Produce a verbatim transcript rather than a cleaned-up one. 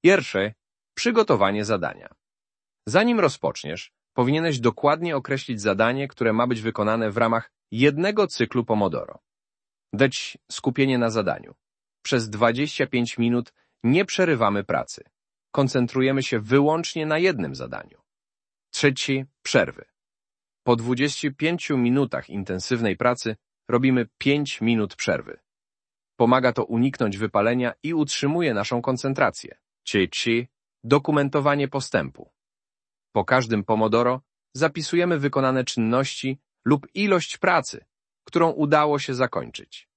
Pierwsze, przygotowanie zadania. Zanim rozpoczniesz, powinieneś dokładnie określić zadanie, które ma być wykonane w ramach jednego cyklu Pomodoro. Dać skupienie na zadaniu. Przez dwadzieścia pięć minut nie przerywamy pracy. Koncentrujemy się wyłącznie na jednym zadaniu. Trzeci, przerwy. Po dwudziestu pięciu minutach intensywnej pracy robimy pięć minut przerwy. Pomaga to uniknąć wypalenia i utrzymuje naszą koncentrację. Trzeci, dokumentowanie postępu. Po każdym Pomodoro zapisujemy wykonane czynności lub ilość pracy, którą udało się zakończyć.